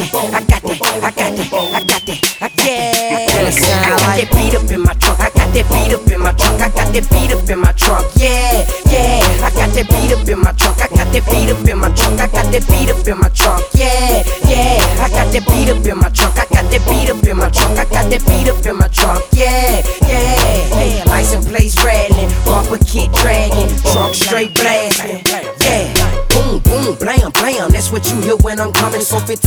that beat up in my trunk. I got that beat up in my trunk. I got that beat up in my trunk. Yeah, yeah. I got that beat up in my trunk. I got that beat up in my trunk. I got that beat up in my trunk. Yeah, yeah. I got that beat up in my trunk. I got that beat up in my trunk. I got that beat up in my trunk. Yeah, yeah. Hey, license plates rattling, bumper kit dragging, trunk straight blasting. Yeah. Boom, boom, blam, blam. That's what you hear when I'm coming. So 15